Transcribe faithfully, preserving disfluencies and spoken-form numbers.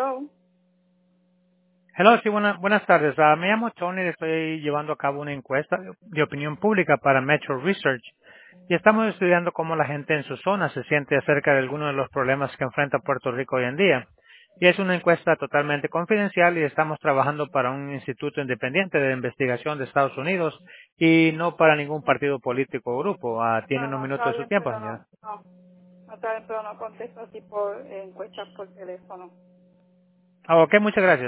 Hello. Hello, sí, buena- buenas tardes. Ah, me llamo Tony y estoy llevando a cabo una encuesta de de opinión pública para Metro Research y estamos estudiando cómo la gente en su zona se siente acerca de algunos de los problemas que enfrenta Puerto Rico hoy en día. Y es una encuesta totalmente confidencial y estamos trabajando para un instituto independiente de investigación de Estados Unidos y no para ningún partido político o grupo. Ah, tiene No, unos no, minutos está de su bien, tiempo, pero no, señora. no. No está bien, pero no contesto así por eh, encuestas por teléfono. Ah, ok, muchas gracias.